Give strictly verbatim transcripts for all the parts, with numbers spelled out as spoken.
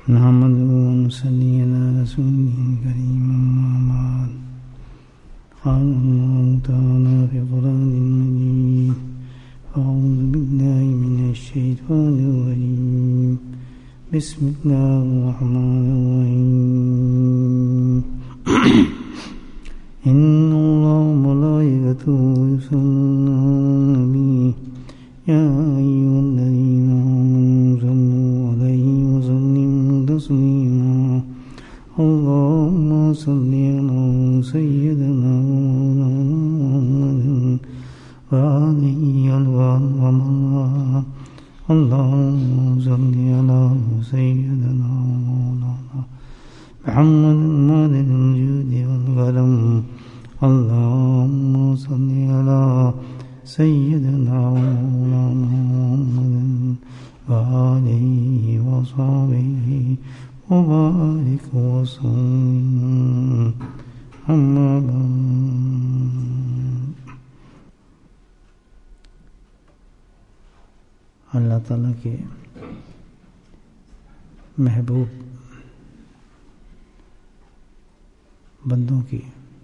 نحمده ونصلي على رسوله الكريم أما بعد قال الله تعالى في القرآن المجيد أعوذ بالله من الشيطان الرجيم بسم الله الرحمن الرحيم إن الله وملائكته يصلون على النبي يا أيها الذين آمنوا صلوا عليه وسلموا تسليما اللهم صل على سيدنا ومولانا محمد وآله ومن اللهم صل على سيدنا ومولانا محمد مالك الجود والكرم اللهم صل على سيدنا ومولانا محمد وآله وصحبه وبارك وسلم أما بعد. اللہ تعالیٰ کے محبوب بندوں کی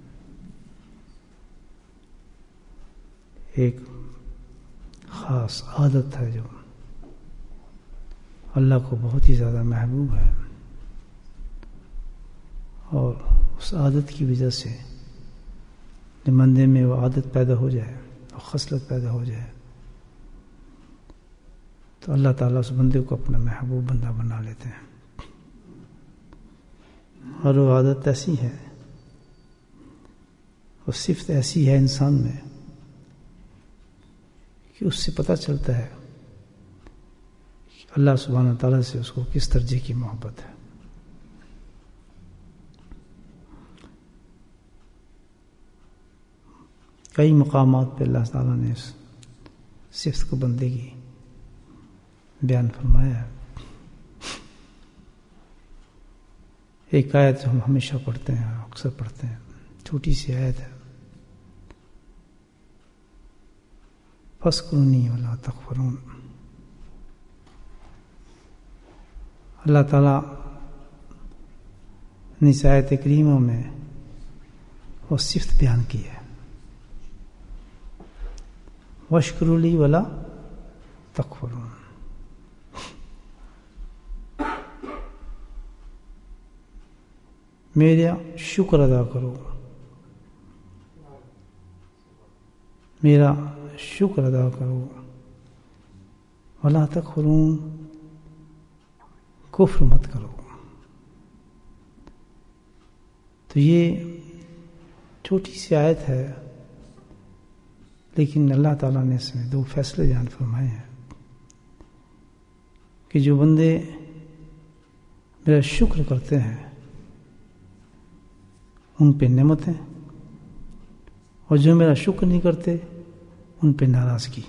ایک خاص عادت ہے جو اللہ کو بہت ہی زیادہ محبوب ہے، اور اس عادت کی وجہ سے جب بندے میں وہ عادت پیدا ہو جائے اور خصلت پیدا ہو جائے تو اللہ تعالیٰ اس بندے کو اپنا محبوب بندہ بنا لیتے ہیں. اور وہ عادت ایسی ہے، وہ صفت ایسی ہے انسان میں کہ اس سے پتہ چلتا ہے کہ اللہ سبحانہ تعالیٰ سے اس کو کس درجے کی محبت ہے. کئی مقامات پہ اللہ تعالیٰ نے اس صفت کو بندے کی بیان فرمایا ہے. ایک آیت جو ہم ہمیشہ پڑھتے ہیں، اکثر پڑھتے ہیں، چھوٹی سی آیت ہے، فَاذْكُرُونِي وَلَا تَكْفُرُونَ. اللہ تعالیٰ نے اس آیت کریمہ میں وہ صفت بیان کی ہے، وَاشْكُرُوا لِي وَلَا تَكْفُرُونَ. میرا شکر ادا کرو، میرا شکر ادا کرو، ولا تکفرون، کفر مت کرو. تو یہ چھوٹی سی آیت ہے، لیکن اللہ تعالیٰ نے اس میں دو فیصلے بیان فرمائے ہیں کہ جو بندے میرا شکر کرتے ہیں ان پہ نعمتیں، اور جو میرا شکر نہیں کرتے ان پہ ناراضگی.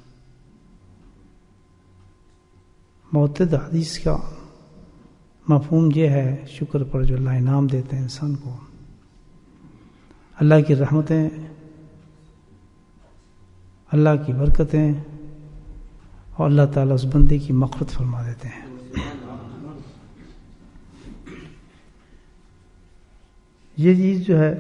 معتد حدیث کا مفہوم یہ ہے شکر پر جو اللہ انعام دیتے ہیں انسان کو، اللہ کی رحمتیں، اللہ کی برکتیں، اور اللہ تعالیٰ اس بندے کی مغفرت فرما دیتے ہیں. یہ چیز جو ہے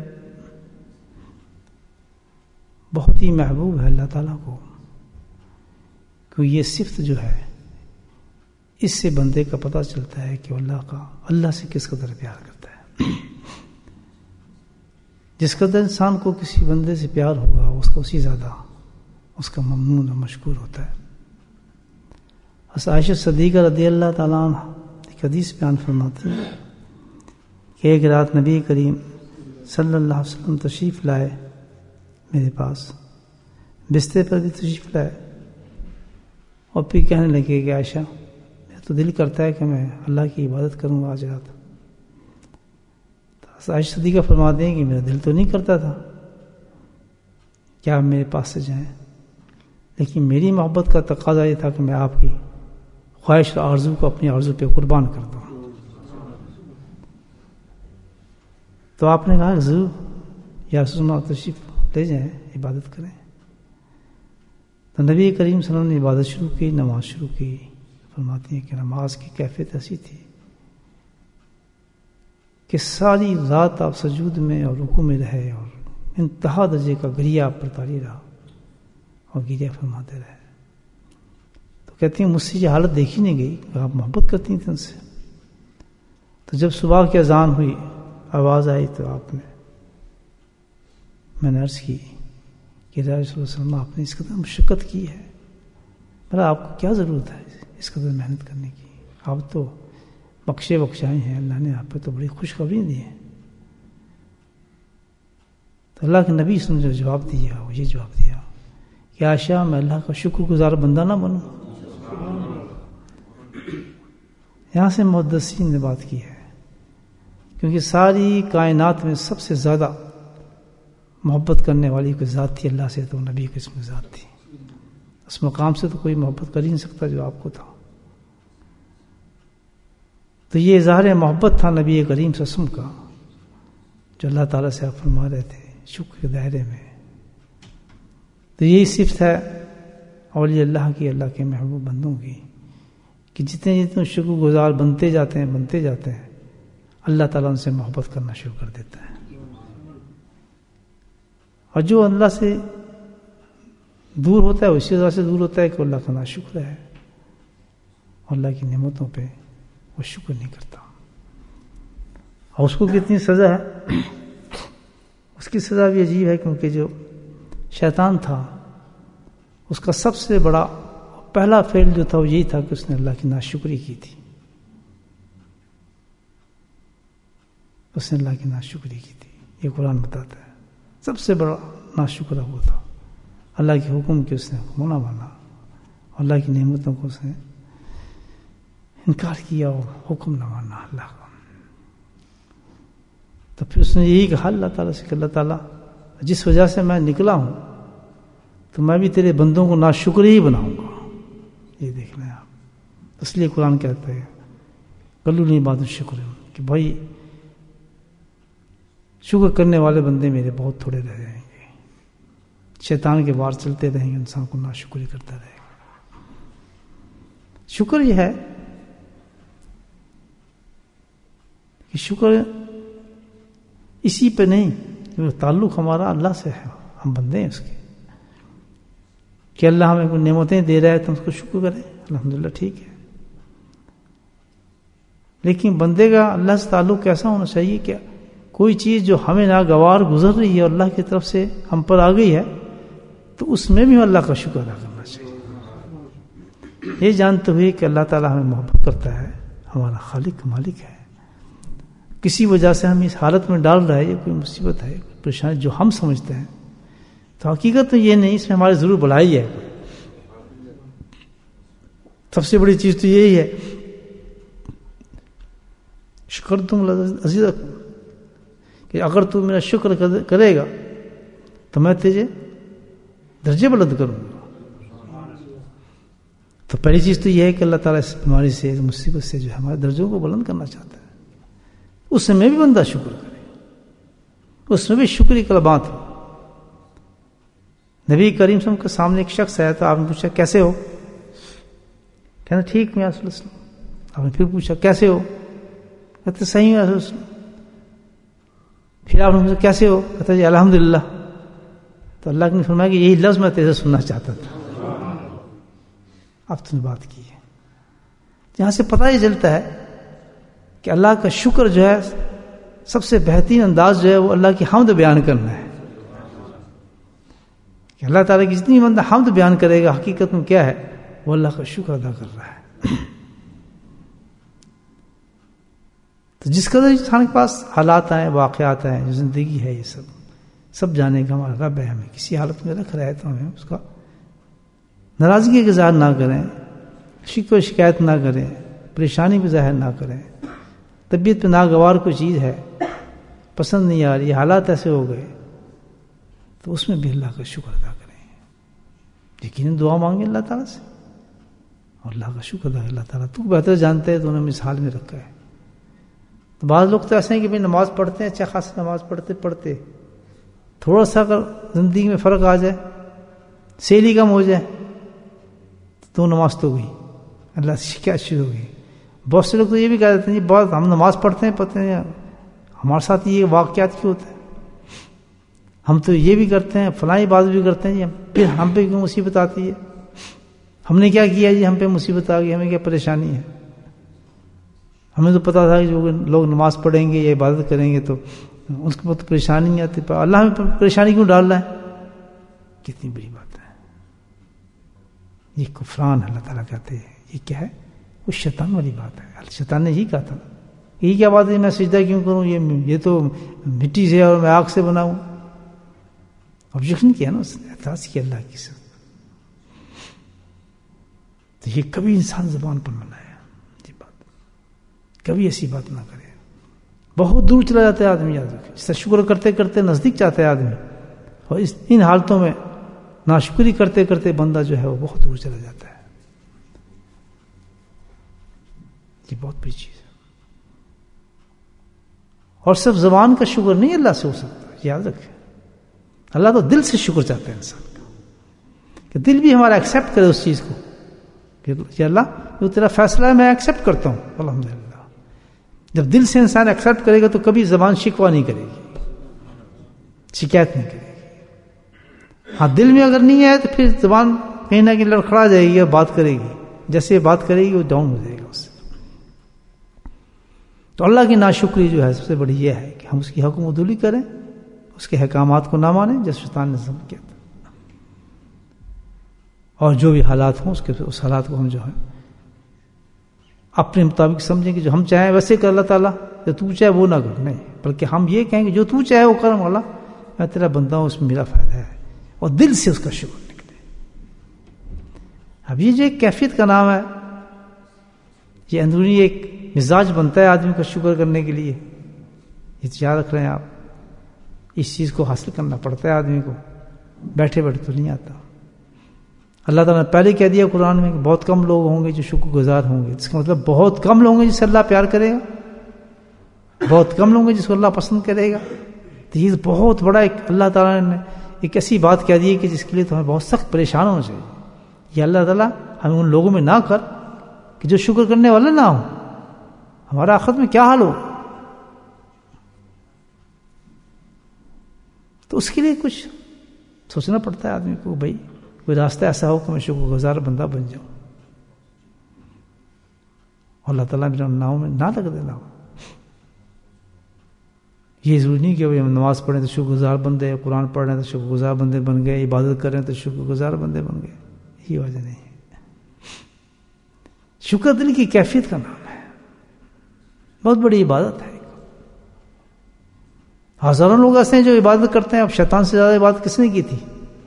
بہت ہی محبوب ہے اللہ تعالیٰ کو، کہ یہ صفت جو ہے اس سے بندے کا پتہ چلتا ہے کہ اللہ کا اللہ سے کس قدر پیار کرتا ہے. جس قدر انسان کو کسی بندے سے پیار ہوگا اس کا اسی زیادہ اس کا ممنون اور مشکور ہوتا ہے. عائشہ صدیقہ رضی اللہ تعالیٰ عنہ ایک حدیث بیان فرماتی ہے کہ ایک رات نبی کریم صلی اللہ علیہ وسلم تشریف لائے میرے پاس، بستر پر بھی تشریف لائے، اور پھر کہنے لگے کہ عائشہ میرا تو دل کرتا ہے کہ میں اللہ کی عبادت کروں آج رات. تو عائشہ صدیقہ فرماتے ہیں کہ میرا دل تو نہیں کرتا تھا کہ آپ میرے پاس سے جائیں، لیکن میری محبت کا تقاضا یہ تھا کہ میں آپ کی خواہش اور آرزو کو اپنی آرزو پہ قربان کر دوں. تو آپ نے کہا ضرور یا رسول اللہ تشریف لے جائیں، عبادت کریں. تو نبی کریم صلی اللہ علیہ وسلم نے عبادت شروع کی، نماز شروع کی. فرماتی ہیں کہ نماز کی کیفیت ایسی تھی کہ ساری رات آپ سجود میں اور رکوع میں رہے اور انتہا درجے کا گریہ آپ پر طاری رہا اور گریہ فرماتے رہے. تو کہتی ہیں مجھ سے یہ حالت دیکھی نہیں گئی کہ آپ محبت کرتی تھیں ان سے. تو جب صبح کی اذان ہوئی آواز آئی تو آپ نے میں نے عرض کی کہ رسول اللہ صلی اللہ علیہ وسلم آپ نے اس قدر مشقت کی ہے، بھلا آپ کو کیا ضرورت ہے اس قدر محنت کرنے کی؟ آپ تو بخشے بخشائے ہیں، اللہ نے آپ پہ تو بڑی خوشخبری دی ہے. تو اللہ کے نبی نے جو جواب دیا وہ یہ جواب دیا کہ عائشہ میں اللہ کا شکر گزار بندہ نہ بنوں. یہاں سے محدثین نے بات کی ہے، کیونکہ ساری کائنات میں سب سے زیادہ محبت کرنے والی کوئی ذات تھی اللہ سے تو نبی کی اسم ذات تھی. اس مقام سے تو کوئی محبت کر ہی نہیں سکتا جو آپ کو تھا. تو یہ اظہار محبت تھا نبی کریم صلی اللہ علیہ وسلم کا جو اللہ تعالیٰ سے آپ فرما رہے تھے شکر کے دائرے میں. تو یہی صفت ہے اولیاء اللہ کی، اللہ کے محبوب بندوں کی، کہ جتنے جتنے شکر گزار بنتے جاتے ہیں بنتے جاتے ہیں اللہ تعالیٰ ان سے محبت کرنا شروع کر دیتا ہے. اور جو اللہ سے دور ہوتا ہے اسی وجہ سے دور ہوتا ہے کہ اللہ کا ناشکر ہے اور اللہ کی نعمتوں پہ وہ شکر نہیں کرتا. اور اس کو کتنی سزا ہے، اس کی سزا بھی عجیب ہے، کیونکہ جو شیطان تھا اس کا سب سے بڑا پہلا فعل جو تھا وہ یہی تھا کہ اس نے اللہ کی ناشکری کی تھی. اس نے اللہ کی ناشکری کی تھی. یہ قرآن بتاتا ہے سب سے بڑا ناشکرہ وہ تھا. اللہ کے حکم کے اس نے حکم نہ مانا اور اللہ کی نعمتوں کو اس نے انکار کیا اور حکم نہ مانا اللہ کا. تو پھر اس نے یہی کہا اللہ تعالیٰ سے کہ اللہ تعالیٰ جس وجہ سے میں نکلا ہوں تو میں بھی تیرے بندوں کو ناشکر ہی بناؤں گا. یہ دیکھ لیں آپ، اس لیے قرآن کہتا ہے کلو نہیں بات شکر کہ بھائی شکر کرنے والے بندے میرے بہت تھوڑے رہ جائیں گے. شیطان کے وار چلتے رہیں گے، انسان کو ناشکری کرتا رہے گا. شکر یہ ہے کہ شکر اسی پہ نہیں، تعلق ہمارا اللہ سے ہے، ہم بندے ہیں اس کے، کہ اللہ ہمیں کوئی نعمتیں دے رہا ہے تو ہم اس کو شکر کریں الحمدللہ ٹھیک ہے. لیکن بندے کا اللہ سے تعلق کیسا ہونا چاہیے کہ کوئی چیز جو ہمیں ناگوار گزر رہی ہے اور اللہ کی طرف سے ہم پر آ گئی ہے تو اس میں بھی اللہ کا شکر ادا کرنا چاہیے، یہ جانتے ہوئے کہ اللہ تعالیٰ ہمیں محبت کرتا ہے، ہمارا خالق مالک ہے. کسی وجہ سے ہم اس حالت میں ڈال رہا ہے، یہ کوئی مصیبت ہے کوئی پریشانی جو ہم سمجھتے ہیں، تو حقیقت تو یہ نہیں، اس میں ہماری ضرور بڑائی ہے. سب سے بڑی چیز تو یہی ہے شکر تم عزیز کہ اگر تو میرا شکر کرے گا تو میں تجھے درجے بلند کروں گا. تو پہلی چیز تو یہ ہے کہ اللہ تعالیٰ اس بیماری سے اس مصیبت سے جو ہے ہمارے درجوں کو بلند کرنا چاہتا ہے. اس میں بھی بندہ شکر کرے، اس میں بھی شکری کلمات ہو. نبی کریم صلی اللہ علیہ وسلم کے سامنے ایک شخص آیا تو آپ نے پوچھا کیسے ہو؟ کہنا ٹھیک میں رسول اللہ. آپ نے پھر پوچھا کیسے ہو؟ کہتے صحیح ہے رسول اللہ. پھر آپ نے پوچھا کیسے ہو؟ کہتا جی الحمدللہ. تو اللہ نے فرمایا کہ یہی لفظ میں تیرے سے سننا چاہتا تھا، اب تم نے بات کی ہے. یہاں سے پتہ یہ چلتا ہے کہ اللہ کا شکر جو ہے سب سے بہترین انداز جو ہے وہ اللہ کی حمد بیان کرنا ہے. کہ اللہ تعالیٰ کی جتنی بندہ حمد بیان کرے گا حقیقت میں کیا ہے وہ اللہ کا شکر ادا کر رہا ہے. تو جس قدر انسان کے پاس حالات آئیں واقعات آئیں جو زندگی ہے یہ سب سب جانے کا ہمارا رب ہے. ہمیں کسی حالت میں رکھ رہا ہے تو ہمیں اس کا ناراضگی کا اظہار نہ کریں، شکوہ شکایت نہ کریں، پریشانی بھی ظاہر نہ کریں. طبیعت پہ ناگوار کوئی چیز ہے پسند نہیں آ رہی، حالات ایسے ہو گئے تو اس میں بھی اللہ کا شکر ادا کریں. یقیناً دعا مانگیں اللہ تعالیٰ سے اور اللہ کا شکر ادا کریں. اللہ تعالیٰ تو بہتر جانتے ہے تو انہوں نے اس حال میں رکھا ہے. تو بعض لوگ تو ایسے ہیں کہ بھائی نماز پڑھتے ہیں، اچھا خاص نماز پڑھتے پڑھتے تھوڑا سا اگر زندگی میں فرق آ جائے، سیلی کم ہو جائے تو نماز تو گئی، اللہ سے شکایت شروع ہو گئی. بہت سے لوگ تو یہ بھی کہہ دیتے ہیں جی بہت ہم نماز پڑھتے ہیں پڑھتے ہیں ہمارے ساتھ یہ واقعات کیوں ہوتے ہیں؟ ہم تو یہ بھی کرتے ہیں، فلاں بات بھی کرتے ہیں جی، پھر ہم پہ کیوں مصیبت آتی ہے؟ ہم نے کیا کیا جی ہم پہ مصیبت آ گئی، ہمیں کیا پریشانی ہے؟ ہمیں تو پتا تھا کہ جو لوگ نماز پڑھیں گے یا عبادت کریں گے تو اس کو تو پریشانی نہیں آتی، پر اللہ ہمیں پریشانی کیوں ڈال رہا ہے؟ کتنی بڑی بات ہے یہ کفران۔ اللہ تعالیٰ کہتے ہیں یہ کیا ہے؟ وہ شیطان والی بات ہے۔ شیطان نے یہی کہا تھا، یہی کیا بات ہے میں سجدہ کیوں کروں، یہ یہ تو مٹی سے اور میں آگ سے بنا ہوں۔ آبجیکشن کیا نا اس نے، اعتراض کیا اللہ کی ساتھ۔ تو یہ کبھی انسان زبان پر نہ لائے یہ بات، کبھی ایسی بات نہ کرے۔ بہت دور چلا جاتا ہے آدمی، یاد رکھے، اس سے شکر کرتے کرتے نزدیک چاہتا ہے آدمی، اور اس ان حالتوں میں ناشکری کرتے کرتے بندہ جو ہے وہ بہت دور چلا جاتا ہے۔ یہ بہت بڑی چیز ہے، اور صرف زبان کا شکر نہیں اللہ سے ہو سکتا، یاد رکھے۔ اللہ تو دل سے شکر چاہتا ہے انسان کا، کہ دل بھی ہمارا ایکسیپٹ کرے اس چیز کو کہ اللہ جو تیرا فیصلہ ہے میں ایکسیپٹ کرتا ہوں الحمدللہ۔ جب دل سے انسان ایکسیپٹ کرے گا تو کبھی زبان شکوہ نہیں کرے گی، شکایت نہیں کرے گی۔ ہاں دل میں اگر نہیں ہے تو پھر زبان کہیں نہ کہیں لڑکھڑا جائے گی، بات کرے گی، جیسے بات کرے گی وہ ڈاؤن ہو جائے گا اس سے۔ تو اللہ کی ناشکری جو ہے سب سے بڑی یہ ہے کہ ہم اس کی حکم عدولی کریں، اس کے احکامات کو نہ مانیں جیسے شیطان نے ظلم کیا تھا، اور جو بھی حالات ہوں اس کے اس حالات کو ہم جو ہے اپنے مطابق سمجھیں کہ جو ہم چاہیں ویسے کر اللہ تعالیٰ، جو تو چاہے وہ نہ کر، نہیں بلکہ ہم یہ کہیں کہ جو تو چاہے وہ کرم اللہ، میں تیرا بندہ ہوں، اس میں میرا فائدہ ہے، اور دل سے اس کا شکر نکلے۔ اب یہ جو ایک کیفیت کا نام ہے، یہ اندرونی ایک مزاج بنتا ہے آدمی کا شکر کرنے کے لیے، یہ یاد رکھ رہے ہیں آپ۔ اس چیز کو حاصل کرنا پڑتا ہے آدمی کو، بیٹھے بیٹھے تو نہیں آتا۔ اللہ تعالیٰ نے پہلے کہہ دیا قرآن میں کہ بہت کم لوگ ہوں گے جو شکر گزار ہوں گے، اس کا مطلب بہت کم لوگ ہوں گے جس سے اللہ پیار کرے گا، بہت کم لوگ ہوں گے جس کو اللہ پسند کرے گا۔ تو یہ بہت بڑا ایک اللہ تعالیٰ نے ایک ایسی بات کہہ دی ہے کہ جس کے لیے تو ہمیں بہت سخت پریشان ہونا چاہیے۔ یہ اللہ تعالیٰ ہمیں ان لوگوں میں نہ کر کہ جو شکر کرنے والے نہ ہوں، ہمارا آخرت میں کیا حال ہو۔ تو اس کے لیے کچھ سوچنا پڑتا ہے آدمی کو، بھائی کوئی راستہ ایسا ہو کہ میں شکر گزار بندہ بن جاؤں، اور اللہ تعالیٰ میرے ناؤں میں نہ لگ دینا ہو۔ یہ ضروری نہیں کہ ہم نماز پڑھیں تو شکر گزار بندے، قرآن پڑھ رہے ہیں تو شکر گزار بندے بن گئے، عبادت کر رہے ہیں تو شکر گزار بندے بن گئے، یہ وجہ نہیں ہے۔ شکر دل کی کیفیت کا نام ہے، بہت بڑی عبادت ہے۔ ہزاروں لوگ ایسے ہیں جو عبادت کرتے ہیں، اب شیطان سے زیادہ عبادت کس نے کی تھی؟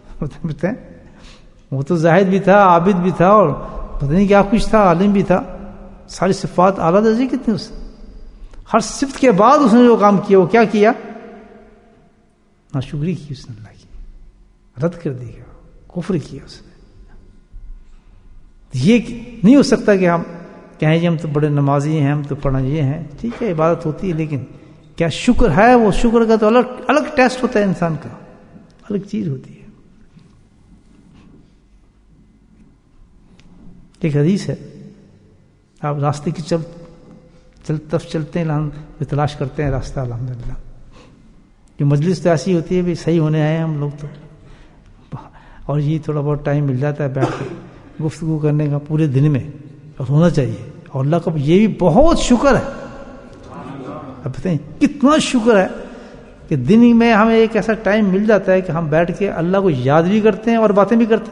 وہ تو زاہد بھی تھا، عابد بھی تھا، اور پتہ نہیں کیا کچھ تھا، عالم بھی تھا، ساری صفات اعلیٰ درجے کی تھیں اس نے۔ ہر صفت کے بعد اس نے جو کام کیا وہ کیا کیا؟ ناشکری کی اس نے، اللہ کی رد کر دیا، کفر کیا اس نے۔ یہ نہیں ہو سکتا کہ ہم کہیں جی ہم تو بڑے نمازی ہیں، ہم تو پڑھنا یہ ہیں، ٹھیک ہے عبادت ہوتی ہے، لیکن کیا شکر ہے؟ وہ شکر کا تو الگ الگ ٹیسٹ ہوتا ہے، انسان کا الگ چیز ہوتی ہے۔ ایک حدیث ہے، آپ راستے کی چل چل طرف چلتے ہیں، ہم تلاش کرتے ہیں راستہ، الحمدللہ کہ مجلس تو ایسی ہوتی ہے بھی صحیح ہونے آئے ہیں ہم لوگ تو، اور یہ تھوڑا بہت ٹائم مل جاتا ہے بیٹھ کے گفتگو کرنے کا پورے دن میں، اور ہونا چاہیے، اور اللہ کا یہ بھی بہت شکر ہے۔ اب بتائیں کتنا شکر ہے کہ دن میں ہمیں ایک ایسا ٹائم مل جاتا ہے کہ ہم بیٹھ کے اللہ کو یاد بھی کرتے ہیں اور باتیں بھی کرتے ہیں۔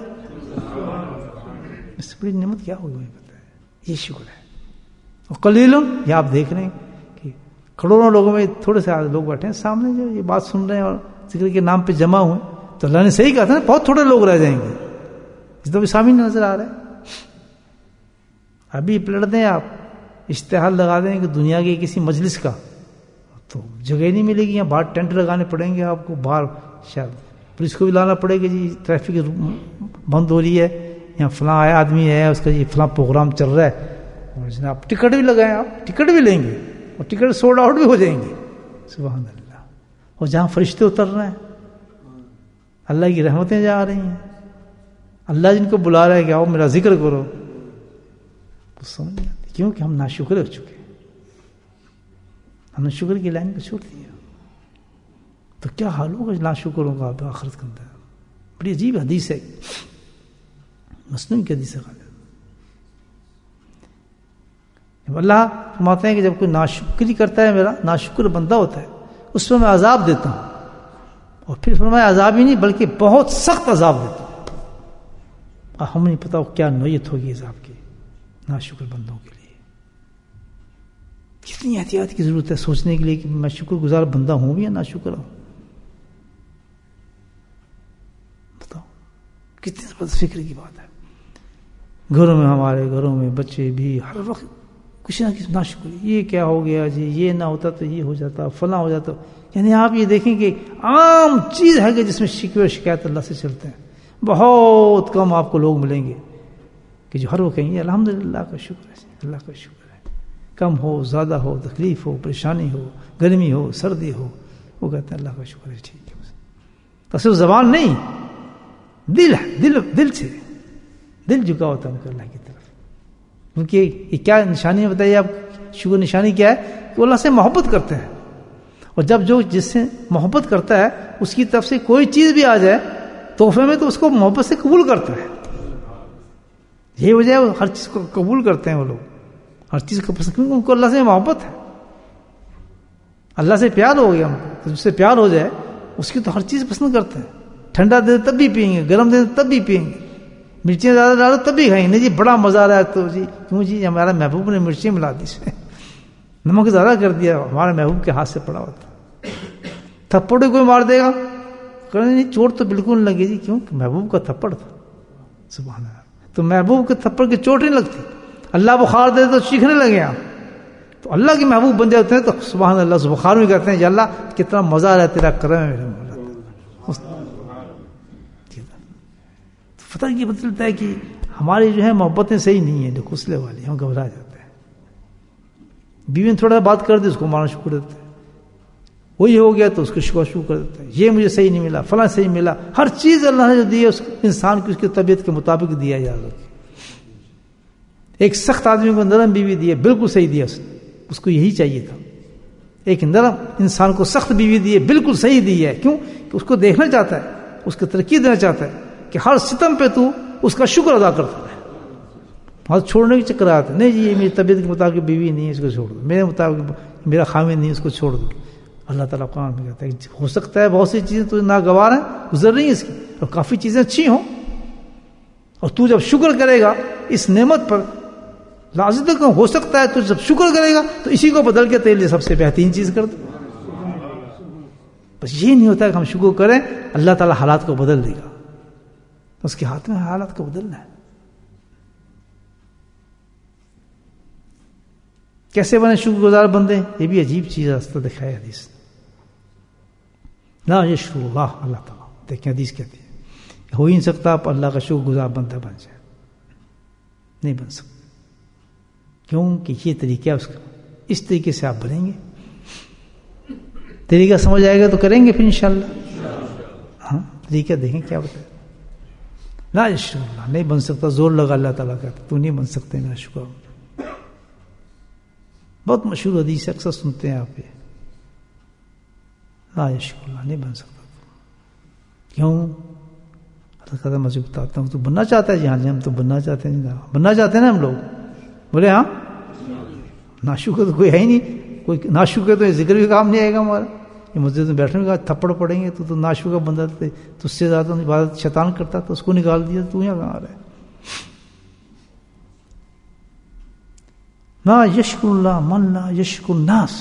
اس سے بڑی نعمت کیا ہوگی ہمیں پتہ ہے، یہ شکر ہے۔ اور قلیلوں، یہ آپ دیکھ رہے ہیں کہ کروڑوں لوگوں میں تھوڑے سے لوگ بیٹھے ہیں سامنے جو یہ بات سن رہے ہیں اور ذکر کے نام پہ جمع ہوئے، تو اللہ نے صحیح کہا تھا نا، بہت تھوڑے لوگ رہ جائیں گے، اس تو بھی سامنے نظر آ رہا ہے۔ ابھی پلٹ دیں آپ، اشتہار لگا دیں کہ دنیا کے کسی مجلس کا، تو جگہ نہیں ملے گی، یہاں باہر ٹینٹ لگانے پڑیں گے آپ کو، باہر شاید پولیس کو بھی لانا پڑے گا، جی ٹریفک بند ہو رہی ہے، یہاں فلاں آیا آدمی ہے، اس کا یہ فلاں پروگرام چل رہا ہے، اور جناب ٹکٹ بھی لگائیں، آپ ٹکٹ بھی لیں گے، اور ٹکٹ سولڈ آؤٹ بھی ہو جائیں گے، سبحان اللہ۔ اور جہاں فرشتے اتر رہے ہیں، اللہ کی رحمتیں جا رہی ہیں، اللہ جن کو بلا رہا ہے کہ آؤ میرا ذکر کرو، تو سمجھ نہیں آتی، کیونکہ ہم ناشکر ہو چکے ہیں، ہم نے شکر کی لائن کو چھوڑ دیا. تو کیا حال ہوگا نا شکروں کا آخرت کے اندر. بڑی عجیب حدیث ہے، مسلم کی حدیث ہے. جب اللہ فرماتے ہیں کہ جب کوئی ناشکری کرتا ہے، میرا ناشکر بندہ ہوتا ہے، اس میں میں عذاب دیتا ہوں. اور پھر فرمایا عذاب ہی نہیں بلکہ بہت سخت عذاب دیتا ہوں. اور ہمیں نہیں پتا وہ کیا نوعیت ہوگی عذاب کی ناشکر بندوں کے لیے. کتنی احتیاط کی ضرورت ہے سوچنے کے لیے کہ میں شکر گزار بندہ ہوں یا ناشکر ہوں. بتاؤ کتنی زبردست فکر کی بات ہے. گھروں میں، ہمارے گھروں میں بچے بھی ہر وقت کچھ نہ کچھ ناشکری، یہ کیا ہو گیا جی، یہ نہ ہوتا تو یہ ہو جاتا، فلاں ہو جاتا. یعنی آپ یہ دیکھیں کہ عام چیز ہے کہ جس میں شکوے و شکایت اللہ سے چلتے ہیں. بہت کم آپ کو لوگ ملیں گے کہ جو ہر وہ کہیں گے الحمدللہ کا شکر ہے، اللہ کا شکر ہے. کم ہو، زیادہ ہو، تکلیف ہو، پریشانی ہو، گرمی ہو، سردی ہو، وہ کہتے ہیں اللہ کا شکر ہے، ٹھیک ہے. تو صرف زبان نہیں، دل ہے، دل دل سے دل جھکا ہوتا ہے ان کو اللہ کی طرف. کیونکہ یہ کیا نشانی ہے بتائیے آپ؟ شکر نشانی کیا ہے کہ اللہ سے محبت کرتے ہیں. اور جب جو جس سے محبت کرتا ہے اس کی طرف سے کوئی چیز بھی آ جائے تحفے میں تو اس کو محبت سے قبول کرتا ہے. یہی وجہ ہے وہ ہر چیز کو قبول کرتے ہیں. وہ لوگ ہر چیز کو پسند، کیونکہ ان کو اللہ سے محبت ہے، اللہ سے پیار ہو گیا ان کو. تو جس سے پیار ہو جائے اس کی تو ہر چیز پسند کرتے ہیں. ٹھنڈا دے تب بھی پئیں گے، گرم دے تب بھی پئیں گے، مرچیں زیادہ ڈالو تب بھی کھائیں گے. نہیں جی بڑا مزہ آ رہا ہے تو جی کیوں جی ہمارا محبوب نے مرچیں ملا دی، اس میں نمک زیادہ کر دیا، ہمارے محبوب کے ہاتھ سے پڑا ہوتا. تھپڑ کوئی مار دے گا، نہیں چوٹ تو بالکل نہیں لگے جی، کیوں کہ محبوب کا تھپڑ تھا. سبحان اللہ. تو محبوب کے تھپڑ کی چوٹ نہیں لگتی. اللہ بخار دے تو چیخنے لگے آپ. تو اللہ کے محبوب بندے ہوتے ہیں تو سبحان اللہ سے بخار میں کہتے ہیں یا اللہ کتنا مزہ آ رہا ہے تیرا کرم ہے میرے مولا. فتح یہ بدلتا ہے کہ ہماری جو ہے محبتیں صحیح نہیں ہیں، جو کھسلے والی، ہم گھبرا جاتے ہیں. بیوی نے تھوڑا بات کر دی اس کو مانا شکر دیتے ہیں، وہی ہو گیا تو اس کو شکر شکر کر دیتے ہیں. یہ مجھے صحیح نہیں ملا، فلاں صحیح ملا. ہر چیز اللہ نے جو دی ہے اس انسان کی اس کی طبیعت کے مطابق دیا جا رہا ہے. ایک سخت آدمی کو نرم بیوی دی ہے، بالکل صحیح دیا اس نے، اس کو یہی چاہیے تھا. ایک نرم انسان کو سخت بیوی دی ہے، بالکل صحیح دی ہے. کیوں کہ اس کو دیکھنا چاہتا ہے، اس کو ترقی دینا چاہتا ہے کہ ہر ستم پہ تو اس کا شکر ادا کرتا ہے. ہاتھ چھوڑنے کے چکر آتے نہیں جی یہ میری طبیعت کے مطابق بیوی نہیں ہے اس کو چھوڑ دو، میرے مطابق میرا خامد نہیں ہے اس کو چھوڑ دو. اللہ تعالیٰ قرآن میں کہتا ہے ہو سکتا ہے بہت سی چیزیں تو ناگوار ہیں، گزر رہی ہیں اس کی، اور کافی چیزیں اچھی ہوں، اور تو جب شکر کرے گا اس نعمت پر لازم تک ہو سکتا ہے تو جب شکر کرے گا تو اسی کو بدل کے تیرے لیے سب سے بہترین چیز کر دو. بس یہ نہیں ہوتا کہ ہم شکر کریں اللہ تعالیٰ حالات کو بدل دے گا، اس کے ہاتھ میں حالات کو بدلنا ہے. کیسے بنے شکر گزار بندے؟ یہ بھی عجیب چیز راستہ دکھایا حدیث. لا یشکر اللہ، اللہ تعالیٰ دیکھیں حدیث کہتی ہے ہو ہی نہیں سکتا آپ اللہ کا شکر گزار بندہ بن جائے، نہیں بن سکتا. کیوں کہ یہ طریقہ اس کا، اس طریقے سے آپ بنیں گے، طریقہ سمجھ آئے گا تو کریں گے پھر انشاءاللہ. ہاں طریقہ دیکھیں کیا بتائے. لا یشکر اللہ، نہیں بن سکتا. زور لگا اللہ تعالیٰ کا تو نہیں بن سکتے میرا شکر. بہت مشہور حدیث اکثر سنتے ہیں آپ یہ، لا یشکر اللہ، نہیں بن سکتا. کیوں؟ اللہ کہتا ہے مجھے بتاتا ہوں. تو بننا چاہتا ہے؟ جی ہاں جی ہم تو بننا چاہتے ہیں. بننا چاہتے ہیں نا ہم لوگ؟ بولے ہاں. ناشکر تو کوئی ہے ہی نہیں، کوئی ناشکر تو ذکر بھی کام نہیں آئے گا ہمارا. یہ مسجد میں بیٹھنے کا تھپڑ پڑیں گے تو تو ناشکر بندہ تھے، تو اس سے زیادہ عبادت شیطان کرتا تو اس کو نکال دیا. تو یہاں کہاں آ رہا ہے؟ لا یشکر اللہ من لا یشکر الناس،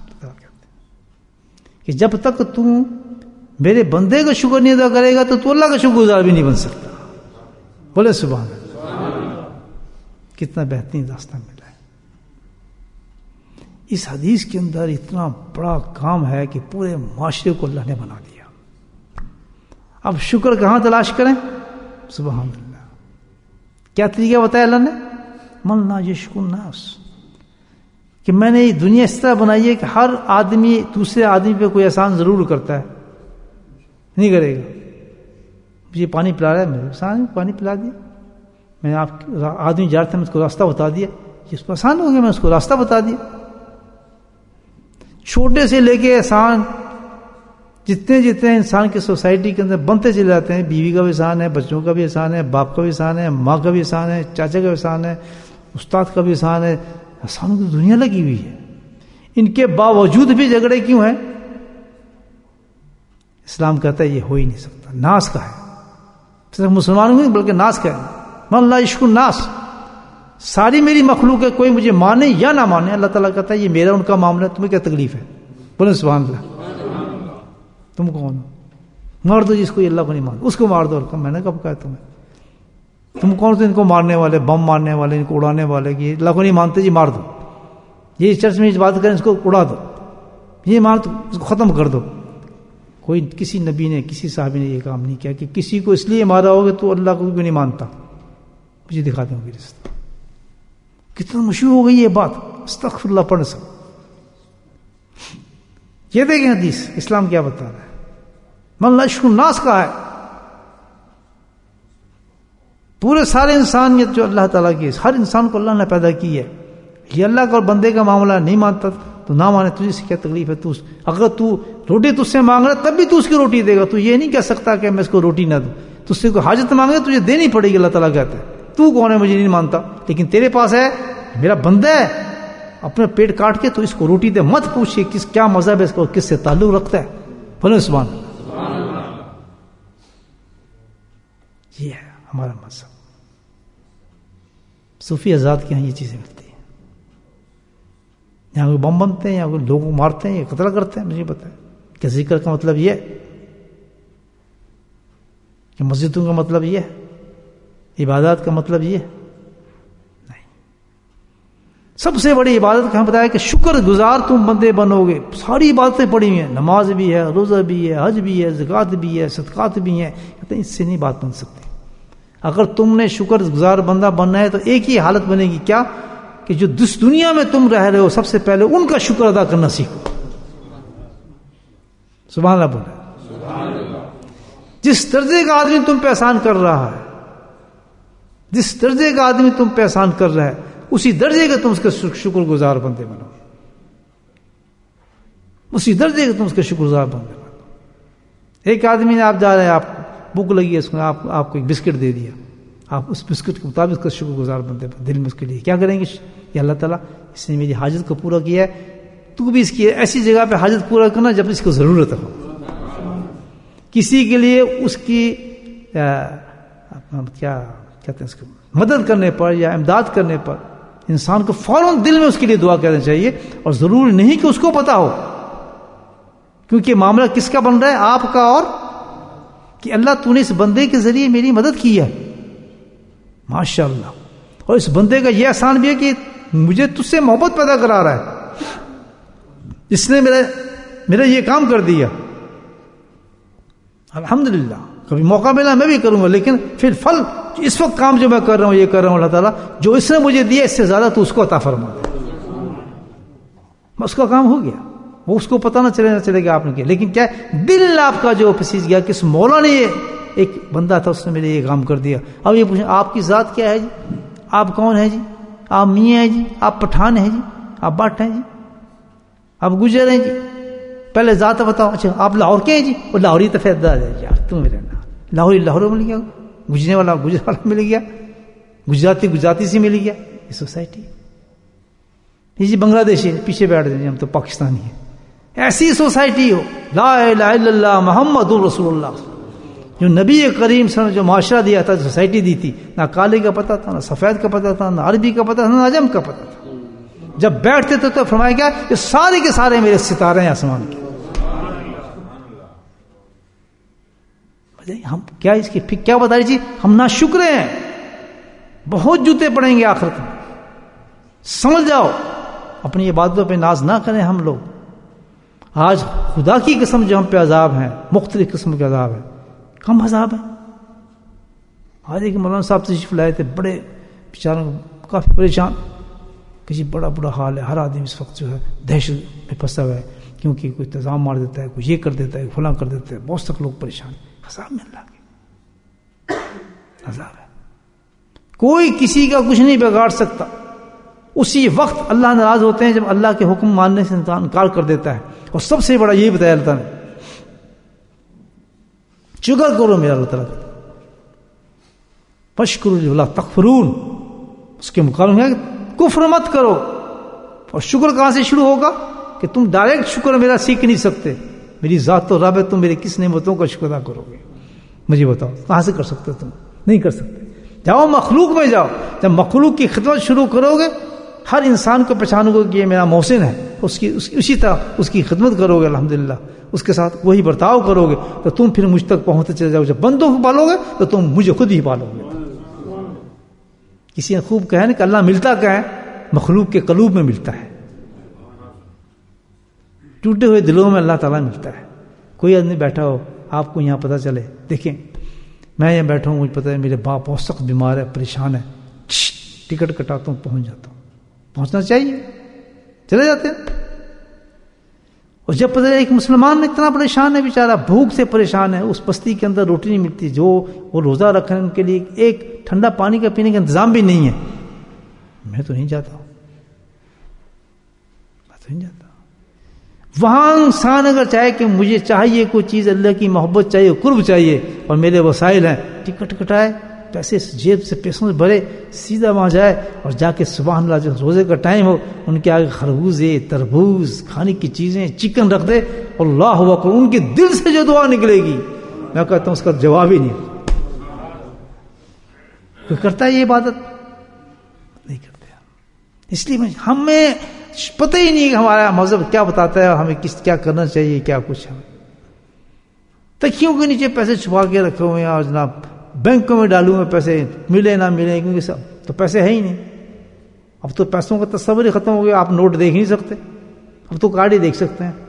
کہ جب تک تم میرے بندے کا شکر نہیں ادا کرے گا تو تو اللہ کا شکر گزار بھی نہیں بن سکتا. بولے سبحان اللہ. کتنا بہترین راستہ ملا ہے. اس حدیث کے اندر اتنا بڑا کام ہے کہ پورے معاشرے کو اللہ نے بنا دیا. اب شکر کہاں تلاش کریں؟ سبحان اللہ. کیا طریقہ بتایا اللہ نے؟ من لا یشکر الناس، کہ میں نے یہ دنیا اس طرح بنائی ہے کہ ہر آدمی دوسرے آدمی پہ کوئی احسان ضرور کرتا ہے، نہیں کرے گا. مجھے پانی پلا رہا ہے، میرے احسان پانی پلا دیا. میں آپ آدمی جا رہا تھا، میں اس کو راستہ بتا دیا، جس کو آسان ہو گیا میں اس کو راستہ بتا دیا. چھوٹے سے لے کے احسان جتنے جتنے انسان کی سوسائٹی کے اندر بنتے چلے جاتے ہیں، بیوی کا بھی احسان ہے، بچوں کا بھی احسان ہے، باپ کا بھی احسان ہے، ماں کا بھی احسان ہے، چاچا کا بھی احسان ہے، استاد کا بھی احسان ہے، احسانوں کی دنیا لگی ہوئی ہے. ان کے باوجود بھی جھگڑے کیوں ہیں؟ اسلام کہتا ہے یہ ہو ہی نہیں سکتا، ناس کا ہے. صرف مسلمانوں نہیں بلکہ ناس کا ہے. من لا یشکر الناس، ساری میری مخلوق ہے، کوئی مجھے مانے یا نہ مانے، اللہ تعالیٰ کہتا ہے یہ میرا ان کا معاملہ ہے، تمہیں کیا تکلیف ہے؟ بولے سبحان اللہ. تم کون ہو؟ مار دو جس کو اللہ کو نہیں مانتا اس کو مار دو. میں نے کب کہا تمہیں؟ تم کون سے ان کو مارنے والے، بم مارنے والے، ان کو اڑانے والے کہ اللہ کو نہیں مانتے جی مار دو، یہ چرچ میں بات کریں اس کو اڑا دو، یہ مار دو، اس کو ختم کر دو. کوئی کسی نبی نے کسی صحابی نے یہ کام نہیں کیا کہ کسی کو اس لیے مارا ہوگا تو اللہ کو کیوں نہیں مانتا. مجھے دکھا دیں گے رشتہ. کتنا مشہور ہو گئی یہ بات، استغفر اللہ پڑھ سکتے. یہ دیکھیں حدیث اسلام کیا بتا رہا ہے. من لا یشکر الناس کا ہے. پورے سارے انسانیت جو اللہ تعالیٰ کی، ہر انسان کو اللہ نے پیدا کی ہے. یہ اللہ کا اور بندے کا معاملہ نہیں مانتا تو نہ مانے، تجھے سے کیا تکلیف ہے؟ تو اگر تو روٹی تجھ سے مانگ رہا تب بھی تو اس کی روٹی دے گا. تو یہ نہیں کہہ سکتا کہ میں اس کو روٹی نہ دوں. تجھ سے کوئی حاجت مانگے تجھے دینی پڑے گی. اللہ تعالیٰ کہتا ہے تو کون ہے مجھے نہیں مانتا، لیکن تیرے پاس ہے، میرا بندہ ہے، اپنا پیٹ کاٹ کے تو اس کو روٹی دے. مت پوچھے کس کیا مذہب ہے اس کو، کس سے تعلق رکھتا ہے. بولے سبحان اللہ. یہ ہے ہمارا مذہب. صوفی آزاد کے یہاں یہ چیزیں ملتی ہیں. یہاں کوئی بم بنتے ہیں، یہاں کوئی لوگوں مارتے ہیں، یہ قتل کرتے ہیں. مجھے بتائیں کہ ذکر کا مطلب یہ ہے کہ مسجدوں کا مطلب یہ ہے، عبادات کا مطلب یہ ہے نہیں. سب سے بڑی عبادت کا ہم بتایا کہ شکر گزار تم بندے بنو گے. ساری عبادتیں پڑھی ہوئی ہیں، نماز بھی ہے، روزہ بھی ہے، حج بھی ہے، زکوٰۃ بھی ہے، صدقات بھی ہیں. کہتے ہیں اس سے نہیں بات بن سکتی. اگر تم نے شکر گزار بندہ بننا ہے تو ایک ہی حالت بنے گی، کیا کہ جو جس دنیا میں تم رہ رہے ہو سب سے پہلے ان کا شکر ادا کرنا سیکھو. سبحان اللہ بولے. جس درجے کا آدمی تم پہ احسان کر رہا ہے، جس درجے کا آدمی تم پہ احسان کر رہا ہے، اسی درجے کے تم اس کے شکر گزار بندے بنو. اسی درجے کے تم اس کے شکر گزار بندے بنو. ایک آدمی نے آپ جا رہے ہیں، آپ بھوک لگی ہے، اس کو آپ آپ کو ایک بسکٹ دے دیا، آپ اس بسکٹ کے مطابق کا شکر گزار بندے دل میں اس کے لیے کیا کریں گے؟ یا اللہ تعالیٰ اس نے میری حاجت کو پورا کیا ہے، تو بھی اس کی ایسی جگہ پہ حاجت پورا کرنا جب اس کو ضرورت ہو. کسی کے لیے اس کی کیا کہتے ہیں اس کو مدد کرنے پر یا امداد کرنے پر انسان کو فوراً دل میں اس کے لیے دعا کرنا چاہیے. اور ضروری نہیں کہ اس کو پتا ہو، کیونکہ معاملہ کس کا بن رہا ہے؟ آپ کا. اور کہ اللہ تو نے اس بندے کے ذریعے میری مدد کی ہے، ماشاء اللہ. اور اس بندے کا یہ احسان بھی ہے کہ مجھے تجھ سے محبت پیدا کرا رہا ہے، اس نے میرا میرا یہ کام کر دیا. الحمدللہ کبھی موقع ملا میں بھی کروں گا، لیکن پھر پھل اس وقت کام جو میں کر رہا ہوں یہ کر رہا ہوں اللہ تعالیٰ جو اس نے مجھے دیا اس سے زیادہ تو اس کو عطا فرما دے. اس کا کام ہو گیا، وہ اس کو پتہ نہ چلے نہ چلے گا آپ نے کیا، لیکن کیا ہے دل آپ کا جو پسیج گیا کہ اس مولا نے، یہ ایک بندہ تھا اس نے میرے یہ کام کر دیا. اب یہ پوچھیں آپ کی ذات کیا ہے جی؟ آپ کون ہے جی؟ آپ میاں ہیں جی؟ آپ پٹھان ہیں جی؟ آپ بٹ ہیں جی؟ آپ گجر ہیں جی؟ پہلے ذات بتاؤ. اچھا آپ لاہور کے ہیں جی؟ وہ لاہوری تو فیض ہے یار، تم میرے نام لاہوری لاہور مل گیا، گجرے والا گجرے والا مل گیا، گجراتی گجراتی سے مل گیا. یہ سوسائٹی یہ جی بنگلہ دیشی پیچھے بیٹھ جائیں، ہم تو پاکستانی ہیں. ایسی سوسائٹی ہو لا الہ الا اللہ محمد رسول اللہ، جو نبی کریم صلی اللہ علیہ وسلم جو معاشرہ دیا تھا، سوسائٹی دی تھی، نہ کالے کا پتہ تھا، نہ سفید کا پتہ تھا، نہ عربی کا پتہ تھا، نہ عجم کا پتہ تھا. جب بیٹھتے تھے تو فرمایا گیا یہ سارے کے سارے میرے ستارے ہیں آسمان کے. ہم کیا اس کی کیا بتا رہی تھی؟ ہم نا شکر ہیں، بہت جوتے پڑیں گے آخرت میں. سمجھ جاؤ، اپنی عبادتوں پہ ناز نہ کریں. ہم لوگ آج خدا کی قسم جو ہم پہ عذاب ہیں، مختلف قسم کے عذاب ہیں، کم عذاب ہے. آج ایک مولانا صاحب تشریف لائے تھے، بڑے بیچاروں کافی پریشان کہ جی بڑا بڑا حال ہے، ہر آدمی اس وقت جو ہے دہشت میں پھنسا ہوا ہے، کیونکہ کوئی تضام مار دیتا ہے، کوئی یہ کر دیتا ہے، فلاں کر دیتا ہے. بہت تک لوگ پریشان. عذاب میں اللہ کے عذاب ہے. کوئی کسی کا کچھ نہیں بگاڑ سکتا. اسی وقت اللہ ناراض ہوتے ہیں جب اللہ کے حکم ماننے سے انسان انکار کر دیتا ہے. اور سب سے بڑا یہی بتایا اللہ نے, شکر کرو میرا اللہ تعالیٰ کا, فشکروا لا تکفرون. اس کے مقابلے میں کفر مت کرو. اور شکر کہاں سے شروع ہوگا کہ تم ڈائریکٹ شکر میرا سیکھ نہیں سکتے. میری ذات تو رب ہے, تم میرے کس نعمتوں کا شکر ادا کرو گے؟ مجھے بتاؤ کہاں سے کر سکتے تم؟ نہیں کر سکتے. جاؤ مخلوق میں جاؤ, جب مخلوق کی خدمت شروع کرو گے ہر انسان کو پہچانو گے کہ یہ میرا محسن ہے, اس کی اسی طرح اس کی خدمت کرو گے, الحمدللہ اس کے ساتھ وہی برتاؤ کرو گے, تو تم پھر مجھ تک پہنچتے چلے جاؤ. جب بندوں کو پالو گے تو تم مجھے خود ہی پالو گے. کسی نے خوب کہا نا کہ اللہ ملتا کہاں ہے؟ مخلوق کے قلوب میں ملتا ہے. ٹوٹے ہوئے دلوں میں اللہ تعالیٰ ملتا ہے. کوئی آدمی بیٹھا ہو, آپ کو یہاں پتہ چلے, دیکھیں میں یہاں بیٹھا ہوں, مجھے پتہ ہے میرے باپ بہت سخت بیمار ہے, پریشان ہے, ٹکٹ کٹاتا ہوں, پہنچ جاتا ہوں. پہنچنا چاہیے, چلے جاتے ہیں. اور جب پتہ ایک مسلمان اتنا پریشان ہے بیچارہ, بھوک سے پریشان ہے, اس بستی کے اندر روٹی نہیں ملتی, جو وہ روزہ رکھے ان کے لیے ایک ٹھنڈا پانی کا پینے کا انتظام بھی نہیں ہے, میں تو نہیں جاتا ہوں, میں تو نہیں جاتا. وہاں انسان اگر چاہے کہ مجھے چاہیے کوئی چیز, اللہ کی محبت چاہیے, قرب چاہیے, اور میرے وسائل ہیں, ٹکٹ کٹائے, پیسے جیب سے پیسوں سے بھرے, سیدھا وہاں جائے اور جا کے سبحان اللہ جو روزے کا ٹائم ہو ان کے آگے خربوزے, تربوز, کھانے کی چیزیں, چکن رکھ دے, اللہ اکبر, ان کے دل سے جو دعا نکلے گی میں کہتا ہوں اس کا جواب ہی نہیں. کوئی کرتا ہے یہ عبادت؟ نہیں کرتے. اس لیے ہمیں پتہ ہی نہیں کہ ہمارا مذہب کیا بتاتا ہے, ہمیں کس کیا کرنا چاہیے, کیا کچھ ہے. تکیوں کے نیچے پیسے چھپا کے رکھے ہوئے ہیں, اور جناب بینکوں میں ڈالوں میں پیسے, ملے نہ ملے, کیونکہ سب تو پیسے ہے ہی نہیں. اب تو پیسوں کا تصور ہی ختم ہو گیا, آپ نوٹ دیکھ نہیں سکتے, اب تو کارڈ ہی دیکھ سکتے ہیں.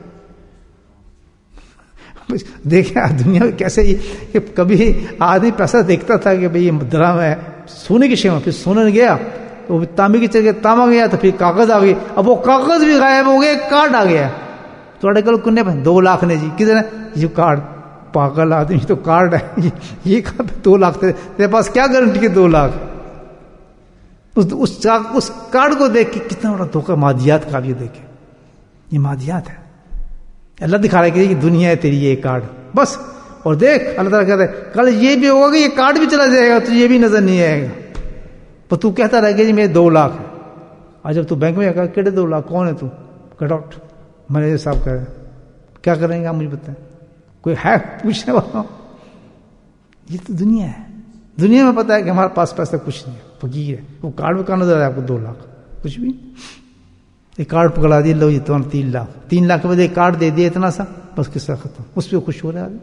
دیکھیں دنیا میں کیسے ہی کہ کبھی آدمی پیسہ دیکھتا تھا کہ بھئی یہ درہم ہے, سونے کی شے میں, پھر سونے نے گیا تو وہ تانبے کی چل گیا, تانبا گیا تو پھر کاغذ آ گئی, اب وہ کاغذ بھی غائب ہو گئے, کارڈ آ گیا. تھوڑے کل کنے پہ دو لاکھ نے جی, کدھر ہے یہ کارڈ, پاگل آدمی تو کارڈ ہے, یہ کہاں پہ دو لاکھ تھے, تیرے پاس کیا گارنٹی کے دو لاکھ؟ اس, اس, اس کارڈ کو دیکھ کے کتنا بڑا دھوکہ, مادیات کا بھی دیکھے, یہ مادیات ہے. اللہ دکھا رہا ہے کہ دنیا ہے تیری یہ کارڈ بس, اور دیکھ اللہ تعالیٰ کہتا ہے کل یہ بھی ہوگا کہ یہ کارڈ بھی چلا جائے گا, تو یہ بھی نظر نہیں آئے گا. پر تو کہتا رہے گا جی میرے دو لاکھ ہے, آج جب تو بینک میں کہا کہتے دو لاکھ کون ہے تو, کٹ آؤٹ, مینیجر صاحب کہہ رہے ہیں کیا کریں گے آپ مجھے بتائیں, کوئی ہے پوچھنے والا؟ یہ تو دنیا ہے. دنیا میں پتا ہے کہ ہمارے پاس پیسہ کچھ نہیں ہے, فقیر ہے. وہ کارڈ میں کہاں نظر آیا آپ کو دو لاکھ, کچھ بھی. ایک کارڈ پکڑا دیا, لو یہ تمہارا تین لاکھ, تین لاکھ کے بعد ایک کارڈ دے دیا اتنا سا, بس قصہ ختم, اس پہ خوش ہو رہا ہے.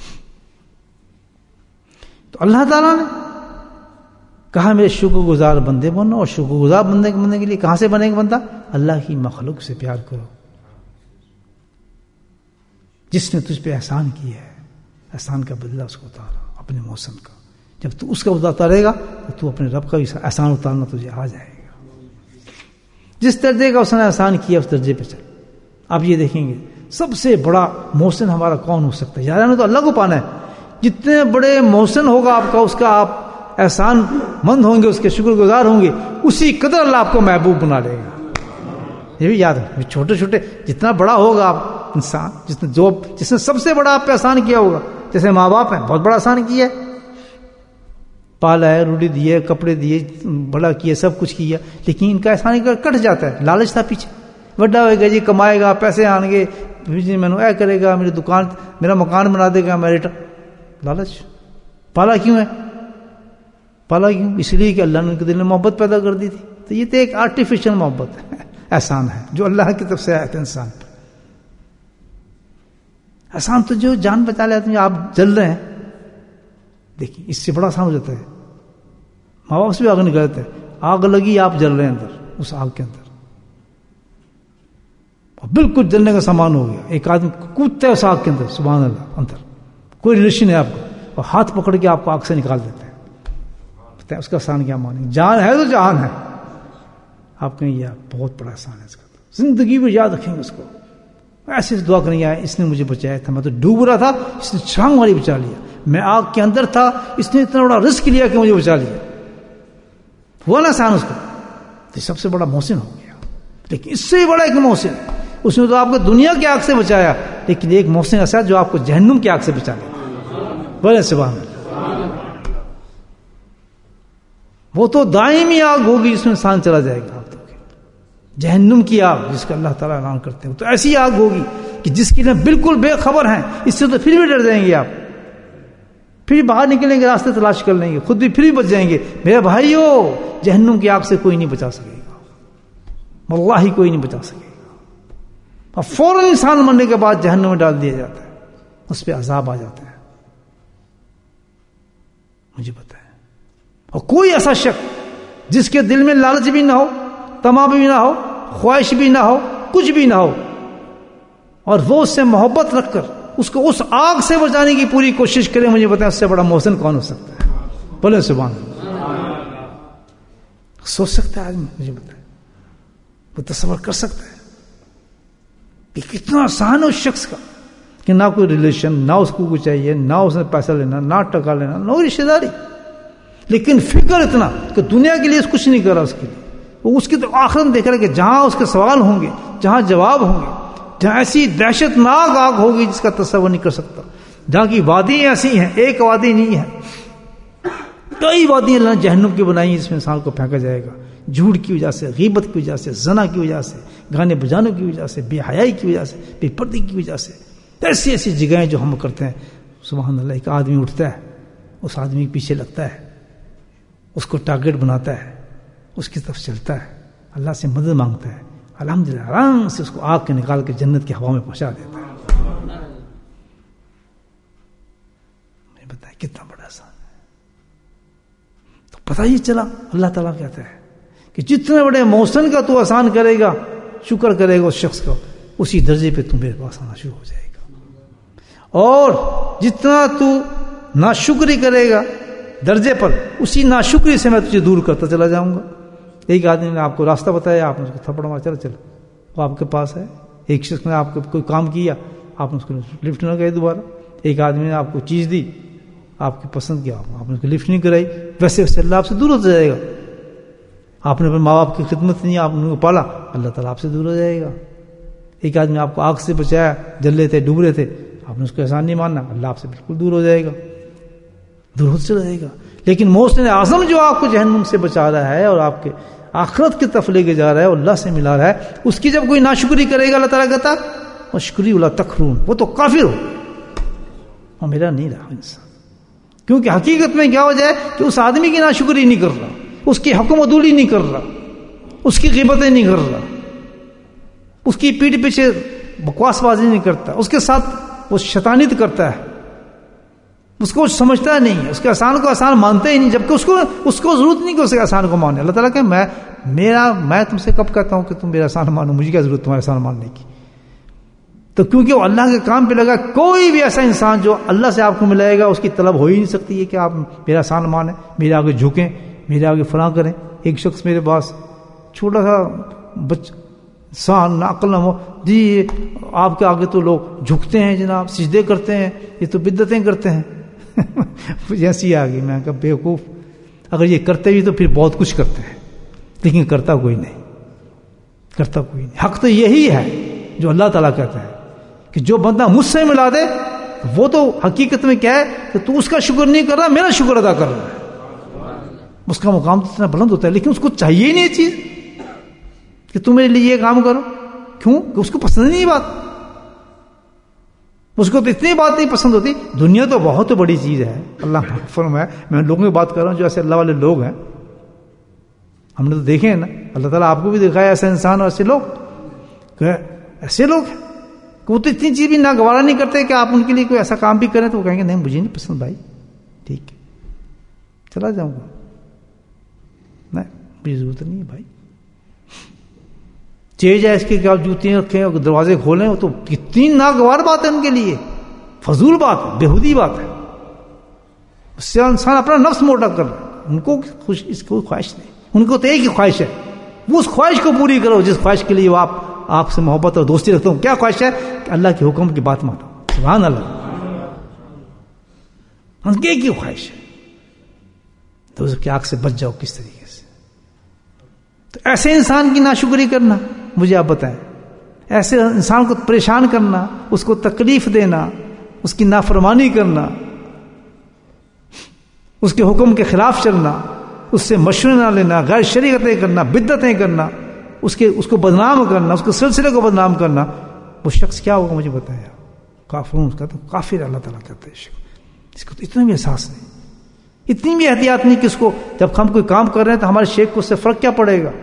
تو اللہ تعالیٰ نے کہا میرے شکر گزار بندے بنو, اور شکر گزار بندے بننے کے لیے کہاں سے بنے گا بندہ؟ اللہ کی مخلوق سے پیار کرو, جس نے تجھ پہ احسان کیا ہے, احسان کا بدلہ اس کو اتارا, اپنے محسن کا. جب تو اس کا بدلہ اتارے گا تو تو اپنے رب کا بھی احسان اتارنا تجھے آ جائے گا. جس درجے کا اس نے احسان کیا اس درجے پہ چل. آپ یہ دیکھیں گے سب سے بڑا محسن ہمارا کون ہو سکتا ہے؟ یار ہمیں تو اللہ کو پانا ہے. جتنے بڑے محسن ہوگا آپ کا, اس کا آپ احسان مند ہوں گے, اس کے شکر گزار ہوں گے, اسی قدر اللہ آپ کو محبوب بنا لے گا. یہ بھی یاد ہے, چھوٹے چھوٹے جتنا بڑا ہوگا آپ انسان, جس نے جو جس نے سب سے بڑا آپ پہ احسان کیا ہوگا, جیسے ماں باپ ہیں بہت بڑا احسان کیا ہے, پالا ہے, روٹی دی ہے, کپڑے دیے, بڑا کیا, سب کچھ کیا, لیکن ان کا احسان کٹ جاتا ہے. لالچ تھا پیچھے, بڑا ہوئے گا جی, کمائے گا, پیسے آن گے, میں نے اے کرے گا, میری دکان میرا مکان بنا دے گا, میرے لالچ. پالا کیوں ہے؟ پالا کیوں؟ اس لیے کہ اللہ نے ان کے دل میں محبت پیدا کر دی تھی. تو یہ تو ایک آرٹیفیشل محبت ہے, احسان ہے جو اللہ کی طرف سے آیا تھا انسان پر. احسان تو جو جان بچا لیتے ہیں, آپ جل رہے ہیں, دیکھیے اس سے بڑا آسان ہو جاتا ہے. ماں باپ سے بھی آگ نکالتے ہیں, آگ لگی آپ جل رہے ہیں اندر, اس آگ کے اندر, اور بالکل جلنے کا سامان ہو گیا. ایک آدمی کودتا ہے اس آگ کے اندر, سبحان اللہ, اندر کوئی ریلیشن ہے آپ کو, اور ہاتھ پکڑ کے آپ کو آگ سے نکال دیتے ہیں. بتائیں اس کا احسان کیا مانیں؟ جان ہے تو جہان ہے. آپ کہیں یہ بہت بڑا احسان ہے اس کا, زندگی میں یاد رکھیں گے اس کو. ایسے دعا کریں گے اس نے مجھے بچایا تھا, میں تو ڈوب رہا تھا, اس نے چھلانگ والی بچا لیا. میں آگ کے اندر تھا, اس نے اتنا بڑا رسک لیا کہ مجھے بچا لیا. ہوا نا احسان اس کو. تو سب سے بڑا محسن ہو گیا. لیکن اس سے بڑا ایک محسن, اس نے تو آپ کو دنیا کی آگ سے بچایا, لیکن ایک محسن ایسا جو آپ کو جہنم کی آگ سے بچا لے. بولے سبحان اللہ. وہ تو دائمی آگ ہوگی جس میں انسان چلا جائے گا. جہنم کی آگ جس کا اللہ تعالیٰ اعلان کرتے ہیں, تو ایسی آگ ہوگی کہ جس کی لیے بالکل بے خبر ہیں, اس سے تو پھر بھی ڈر جائیں گے آپ, پھر باہر نکلیں گے, راستے تلاش کر لیں گے, خود بھی پھر بھی بچ جائیں گے. میرے بھائیو, جہنم کی آگ سے کوئی نہیں بچا سکے گا, واللہ کوئی نہیں بچا سکے گا. اور فوراً انسان مرنے کے بعد جہنم میں ڈال دیا جاتا ہے, اس پہ عذاب آ جاتا ہے, مجھے پتا ہے. اور کوئی ایسا شخص جس کے دل میں لالچ بھی نہ ہو, تما بھی نہ ہو, خواہش بھی نہ ہو, کچھ بھی نہ ہو, اور وہ اس سے محبت رکھ کر اس کو اس آگ سے بچانے کی پوری کوشش کرے, مجھے بتائیں اس سے بڑا محسن کون ہو سکتا ہے؟ بولے سبحان اللہ. سوچ سکتا ہے آدمی, مجھے بتائیں, وہ تصور کر سکتا ہے کہ کتنا آسان ہے اس شخص کا کہ نہ کوئی ریلیشن, نہ اس کو کچھ چاہیے, نہ اس نے پیسہ لینا, نہ ٹکا لینا, نہ رشتے داری, لیکن فکر اتنا کہ دنیا کے لیے کچھ نہیں کرا. اس کے لیے وہ اس کی تو آخرت دیکھ رہا ہے کہ جہاں اس کے سوال ہوں گے, جہاں جواب ہوں گے, جہاں ایسی دہشت ناک آگ ہوگی جس کا تصور نہیں کر سکتا, جہاں کی وادی ایسی ہیں, ایک وادی نہیں ہے, کئی وادیاں اللہ نے جہنم کی بنائی ہیں, جس میں انسان کو پھینکا جائے گا جھوٹ کی وجہ سے, غیبت کی وجہ سے, زنا کی وجہ سے, گانے بجانوں کی وجہ سے, بے حیائی کی وجہ سے, بے پردگی کی وجہ سے. ایسی ایسی جگہیں جو ہم کرتے ہیں. سبحان اللہ. ایک آدمی اٹھتا ہے, اس آدمی کے پیچھے لگتا ہے, اس کو ٹارگیٹ بناتا ہے, اس کی طرف چلتا ہے, اللہ سے مدد مانگتا ہے, الحمدللہ آرام سے اس کو آگ کے نکال کے جنت کی ہوا میں پہنچا دیتا ہے. مجھے بتائیں کتنا بڑا آسان ہے. تو پتہ ہی چلا, اللہ تعالیٰ کہتا ہے کہ جتنے بڑے محسن کا تو آسان کرے گا, شکر کرے گا اس شخص کا, اسی درجے پہ تم میرے پاس آنا شروع ہو جائے گا. اور جتنا تو ناشکری کرے گا درجے پر, اسی ناشکری سے میں تجھے دور کرتا چلا جاؤں گا. ایک آدمی نے آپ کو راستہ بتایا, آپ نے اس کو تھپڑ مارا, چلو چلو, وہ آپ کے پاس ہے. ایک شخص نے آپ کو کوئی کام کیا, آپ نے اس کو لفٹ نہ کرائی دوبارہ. ایک آدمی نے آپ کو چیز دی, آپ کی پسند کیا, آپ نے اس کو لفٹ نہیں کرائی. ویسے ویسے اللہ آپ سے دور ہو جائے گا. آپ نے اپنے ماں باپ کی خدمت نہیں, آپ نے ان کو پالا, اللہ تعالیٰ آپ سے دور ہو جائے گا. ایک آدمی آپ کو آگ سے بچایا, جل رہے تھے, ڈوب رہے تھے, آپ نے اس کو احسان نہیں ماننا, اللہ آپ سے بالکل دور ہو جائے گا, دور ہو چلا جائے گا. لیکن محسن اعظم جو آپ کو جہنم سے بچا رہا ہے اور آپ کے آخرت کی طرف لے کے جا رہا ہے اور اللہ سے ملا رہا ہے, اس کی جب کوئی ناشکری کرے گا, اللہ تعالیٰ کہتا وَاشْكُرِي وَلَا تَكْفُرُونَ, وہ تو کافر ہو, اور میرا نہیں رہا انسان. کیونکہ حقیقت میں کیا وجہ ہے کہ اس آدمی کی ناشکری نہیں کر رہا, اس کی حکم عدولی نہیں کر رہا, اس کی غیبتیں نہیں کر رہا, اس کی پیٹھ پیچھے بکواس بازی نہیں کرتا, اس کے ساتھ وہ شیطانیت کرتا ہے, اس کو سمجھتا نہیں ہے, اس کے احسان کو احسان مانتے ہی نہیں, جبکہ اس کو اس کو ضرورت نہیں کہ اس کے احسان کو مانے. اللہ تعالیٰ کہ میں میرا میں تم سے کب کہتا ہوں کہ تم میرا احسان مانو, مجھے کیا ضرورت تمہارا احسان ماننے کی. تو کیونکہ وہ اللہ کے کام پہ لگا, کوئی بھی ایسا انسان جو اللہ سے آپ کو ملائے گا, اس کی طلب ہو ہی نہیں سکتی ہے کہ آپ میرا احسان مانیں, میرے آگے جھکیں, میرے آگے فلاں کریں. ایک شخص میرے پاس چھوٹا سا بچ انسان ناقل نہ ہو, جی آپ کے آگے تو لوگ جھکتے ہیں جناب, سجدے کرتے ہیں, یہ تو بدعتیں کرتے ہیں. جیسی آ گئی, میں کہا بیوقوف, اگر یہ کرتے بھی تو پھر بہت کچھ کرتے ہیں, لیکن کرتا کوئی نہیں, کرتا کوئی نہیں. حق تو یہی ہے جو اللہ تعالیٰ کہتا ہے کہ جو بندہ مجھ سے ملا دے, وہ تو حقیقت میں کیا ہے کہ تو اس کا شکر نہیں کر رہا, میرا شکر ادا کر رہا ہے. اس کا مقام تو اتنا بلند ہوتا ہے, لیکن اس کو چاہیے ہی نہیں یہ چیز کہ تم میرے لیے یہ کام کرو. کیوں کہ اس کو پسند نہیں بات, اس کو تو اتنی بات نہیں پسند ہوتی. دنیا تو بہت بڑی چیز ہے, اللہ فرمایا, میں لوگوں کی بات کر رہا ہوں جو ایسے اللہ والے لوگ ہیں, ہم نے تو دیکھے ہیں نا, اللہ تعالیٰ آپ کو بھی دکھایا ایسا انسان اور ایسے لوگ, کہ ایسے لوگ ہیں کہ وہ تو اتنی چیز بھی ناگوارا نہیں کرتے کہ آپ ان کے لیے کوئی ایسا کام بھی کریں تو وہ کہیں گے نہیں مجھے نہیں پسند بھائی, ٹھیک ہے چلا جاؤں گا, نہیں مجھے ضرورت نہیں ہے بھائی. چیز ہے اس کے کہ آپ جوتیاں رکھیں اور دروازے کھولیں, وہ تو کتنی ناگوار بات ہے ان کے لیے, فضول بات ہے, بےہودی بات ہے. اس سے انسان اپنا نفس موٹا کر رہا ہے. ان کو خوش اس کو خواہش نہیں, ان کو تو ایک ہی خواہش ہے, وہ اس خواہش کو پوری کرو جس خواہش کے لیے وہ آپ آپ سے محبت اور دوستی رکھتا ہوں. کیا خواہش ہے کہ اللہ کے حکم کی بات مانو. سبحان اللہ, ان کی ایک ہی خواہش ہے, تو اس کی آگ سے بچ جاؤ کس طریقے سے. تو ایسے انسان کی ناشکری کرنا، مجھے آپ بتائیں، ایسے انسان کو پریشان کرنا، اس کو تکلیف دینا، اس کی نافرمانی کرنا، اس کے حکم کے خلاف چلنا، اس سے مشورے نہ لینا، غیر شریعتیں کرنا، بدعتیں کرنا، اس کے اس کو بدنام کرنا، اس کے سلسلے کو بدنام کرنا، وہ شخص کیا ہوگا مجھے بتایا؟ کافرون کا تو کافر اللہ تعالیٰ کہتے ہیں اس کو، تو اتنا بھی احساس نہیں، اتنی بھی احتیاط نہیں کہ اس کو جب ہم کوئی کام کر رہے ہیں تو ہمارے شیخ کو اس سے فرق کیا پڑے گا،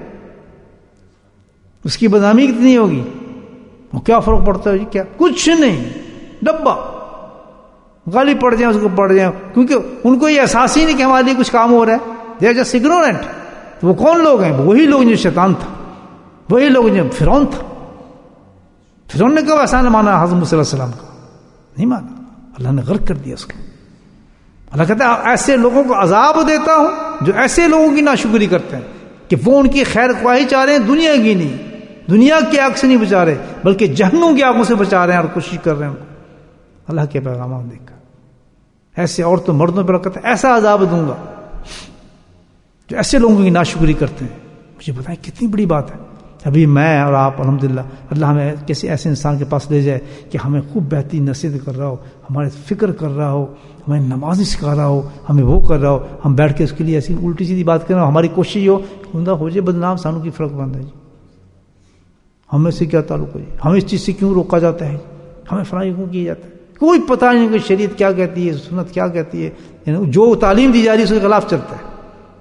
اس کی بدنامی کتنی ہوگی، وہ کیا فرق پڑتا ہے جی؟ کیا کچھ نہیں، ڈبہ گالی پڑ جائیں اس کو پڑ جائیں، کیونکہ ان کو یہ احساس ہی نہیں کہ ہمارے لیے کچھ کام ہو رہا ہے، دے آر جسٹ اگنورنٹ۔ تو وہ کون لوگ ہیں؟ وہی لوگ جو شیطان تھا، وہی لوگ جو فرعون تھا۔ فرعون نے کب احسان مانا حضرت موسیٰ علیہ السلام کا؟ نہیں مانا، اللہ نے غرق کر دیا اس کو۔ اللہ کہتا ہے ایسے لوگوں کو عذاب دیتا ہوں جو ایسے لوگوں کی ناشکری کرتے ہیں کہ وہ ان کی خیر خواہی چاہ رہے ہیں، دنیا کی نہیں، دنیا کی آگ سے نہیں بچا رہے بلکہ جہنم کی آگوں سے بچا رہے ہیں اور کوشش کر رہے ہیں ان کو اللہ کے پیغامات دیکھ کر۔ ایسے عورتوں مردوں پر کہتا ہے ایسا عذاب دوں گا جو ایسے لوگوں کی ناشکری کرتے ہیں۔ مجھے بتائیں کتنی بڑی بات ہے۔ ابھی میں اور آپ الحمدللہ اللہ ہمیں کسی ایسے انسان کے پاس لے جائے کہ ہمیں خوب بہترین نصیحت کر رہا ہو، ہمارے فکر کر رہا ہو، ہمیں نمازی سکھا رہا ہو، ہمیں وہ کر رہا ہو، ہم بیٹھ کے اس کے لیے ایسی الٹی سیدھی بات کر رہے ہو، ہماری کوشش ہو بندہ ہو جائے بدنام، سانوں کی فرق بند ہے جی، ہمیں سے کیا تعلق ہے جی، ہمیں اس چیز سے کیوں روکا جاتا ہے، ہمیں فرائی کیوں کیا جاتا ہے، کوئی پتہ نہیں کہ شریعت کیا کہتی ہے، سنت کیا کہتی ہے، یعنی جو تعلیم دی جا رہی ہے اس کے خلاف چلتا ہے۔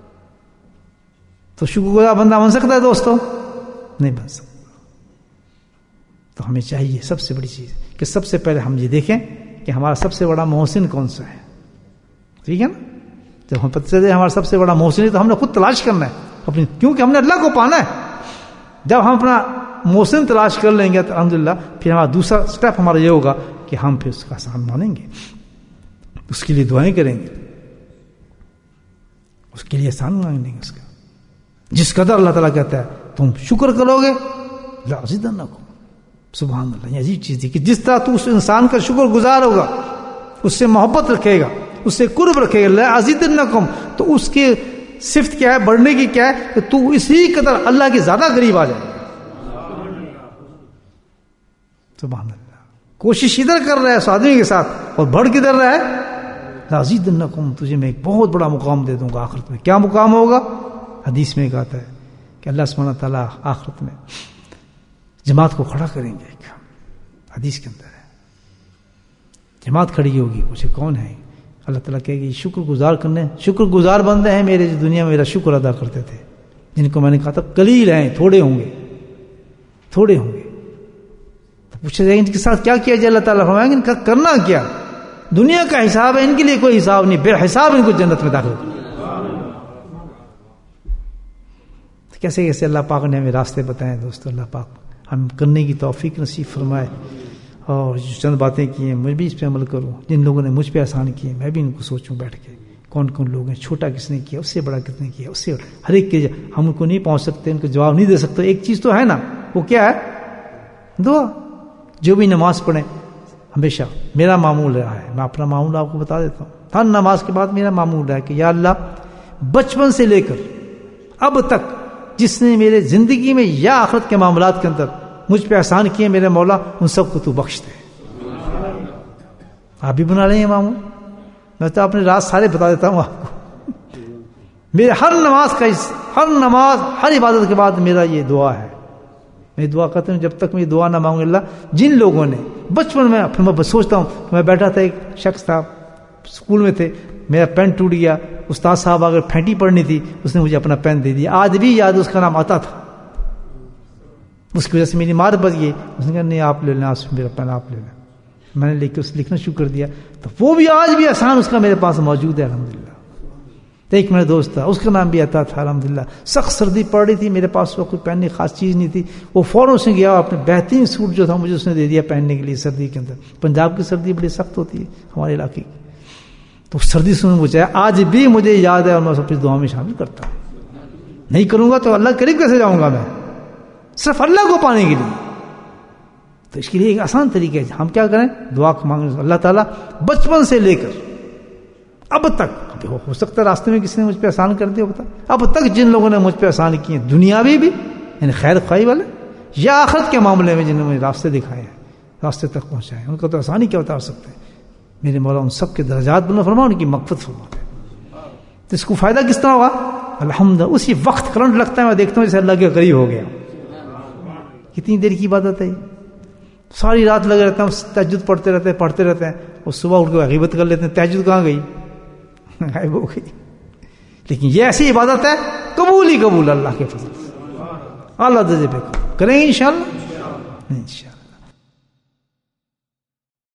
تو شکر گزار بندہ بن سکتا ہے دوستوں؟ نہیں بن سکتا۔ تو ہمیں چاہیے سب سے بڑی چیز کہ سب سے پہلے ہم یہ دیکھیں کہ ہمارا سب سے بڑا محسن کون سا ہے، ٹھیک ہے نا؟ جب ہمیں پتہ چلے ہمارا سب سے بڑا محسن ہے تو ہم نے خود تلاش کرنا ہے اپنی، کیونکہ ہم نے اللہ کو پانا ہے۔ جب ہم اپنا محسن تلاش کر لیں گے تو الحمدللہ پھر ہمارا دوسرا اسٹیپ ہمارا یہ ہوگا کہ ہم پھر اس کا احسان مانیں گے، اس کے لیے دعائیں کریں گے، اس کے لیے احسان مانگیں گے اس کا۔ جس قدر اللہ تعالیٰ کہتا ہے تم شکر کرو گے لأزیدنکم، سبحان اللہ، یہ عجیب چیز ہے کہ جس طرح تو اس انسان کا شکر گزار ہوگا، اس سے محبت رکھے گا، اس سے قرب رکھے گا، لأزیدنکم، تو اس کی صفت کیا ہے، بڑھنے کی کیا ہے کہ تو اسی قدر اللہ کے زیادہ قریب آ جائے۔ سبحان اللہ، کوشش ادھر کر رہا ہے اس آدمی کے ساتھ اور بڑھ کدھر رہا ہے، لأزیدنکم، تجھے میں ایک بہت بڑا مقام دے دوں گا آخرت میں۔ کیا مقام ہوگا؟ حدیث میں کہتا ہے کہ اللہ سبحانہ تعالیٰ آخرت میں جماعت کو کھڑا کریں گے، ایک حدیث کے اندر ہے، جماعت کھڑی ہوگی، پوچھے کون ہے؟ اللہ تعالیٰ کہے گی شکر گزار کرنے، شکر گزار بندے ہیں میرے جو دنیا میں میرا شکر ادا کرتے تھے، جن کو میں نے کہا تھا قلیل ہیں، تھوڑے ہوں گے، تھوڑے ہوں گے۔ تو پوچھا جائے ان کے ساتھ کیا کیا جائے؟ اللہ تعالیٰ فرمائیں گے ان کا کرنا کیا، دنیا کا حساب ہے ان کے لیے کوئی حساب نہیں، بے حساب ان کو جنت میں داخل کرنا۔ کیسے کیسے اللہ پاک نے ہمیں راستے بتائے دوستو، اللہ پاک ہم کرنے کی توفیق نصیب فرمائے، اور جو چند باتیں کی ہیں میں بھی اس پہ عمل کروں، جن لوگوں نے مجھ پہ آسان کیے میں بھی ان کو سوچوں بیٹھ کے کون کون لوگ ہیں، چھوٹا کس نے کیا، اس سے بڑا کس نے کیا، اس سے ہر ایک کے ہم ان کو نہیں پہنچ سکتے، ان کو جواب نہیں دے سکتے، ایک چیز تو ہے نا، وہ کیا ہے؟ دعا۔ جو بھی نماز پڑھیں، ہمیشہ میرا معمول رہا ہے، میں اپنا معمول آپ کو بتا دیتا ہوں، ہر نماز کے بعد میرا معمول رہا ہے کہ یا اللہ بچپن سے لے کر اب تک جس نے میرے زندگی میں یا آخرت کے معاملات کے اندر مجھ پہ احسان کیے میرے مولا، ان سب کو تو بخش دے۔ آپ بھی بنا لیں معمول، میں تو اپنے راز سارے بتا دیتا ہوں آپ کو، میرے ہر نماز کا ہر نماز ہر عبادت کے بعد میرا یہ دعا ہے، میں دعا کرتا ہوں جب تک میں دعا نہ مانگوں اللہ جن لوگوں نے بچپن میں، پھر میں سوچتا ہوں میں بیٹھا تھا، ایک شخص تھا اسکول میں تھے، میرا پین ٹوٹ گیا، استاد صاحب اگر پھینٹی پڑھنی تھی اس نے مجھے اپنا پین دے دیا، آج بھی یاد اس کا نام آتا تھا، اس کی وجہ سے میری مار بچ گئی، اس نے کہا نہیں آپ لے لیں، میرا پین آپ لے لیں، میں نے لکھ کے اس لکھنا شروع کر دیا، تو وہ بھی آج بھی آسان اس کا میرے پاس موجود ہے الحمدللہ۔ تو ایک میرا دوست تھا، اس کا نام بھی آتا تھا الحمدللہ، سخت سردی پڑ رہی تھی، میرے پاس وہ کوئی پہننے خاص چیز نہیں تھی، وہ فوراً سے گیا اپنے بہترین سوٹ جو تھا مجھے اس نے دے دیا پہننے کے لیے سردی کے اندر، پنجاب کی سردی بڑی سخت ہوتی ہے ہمارے علاقے کی، تو سردی سے مجھے آج بھی مجھے یاد ہے اور میں سب دعا میں شامل کرتا ہوں، نہیں کروں گا تو اللہ قریب کیسے جاؤں گا میں، صرف اللہ کو پانے کے لیے۔ تو اس کے لیے ایک آسان طریقہ ہے، ہم کیا کریں، دعا مانگیں اللہ تعالیٰ بچپن سے لے کر اب تک کرتے ہو ہو سکتا ہے راستے میں کسی نے مجھ پہ احسان کر دیا ہوتا. اب تک جن لوگوں نے مجھ پہ احسان کیے ہیں دنیاوی بھی یعنی خیر خواہی والے یا آخرت کے معاملے میں جنہوں نے راستے دکھائے ہیں راستے تک پہنچائے ان کا تو احسان ہی کیا اتار سکتے ہیں. میرے مولا ان سب کے درجات بلند فرما ان کی مغفرت فرما دے. تو اس کو فائدہ کس طرح ہوگا؟ الحمد اسی وقت کرنٹ لگتا ہے میں دیکھتا ہوں جیسے اللہ کے قریب ہو گیا. کتنی دیر کی عبادت ہے یہ؟ ساری رات لگے رہتے ہیں تہجد پڑھتے رہتے ہیں پڑھتے رہتے ہیں اور صبح اٹھ کے غیبت کر لیتے ہیں. تہجد کہاں گئی؟ غائب ہو گئی. لیکن یہ ایسی عبادت ہے قبول ہی قبول اللہ کے فضل سے اعلیٰ درجے پہ کریں گے انشاءاللہ انشاءاللہ.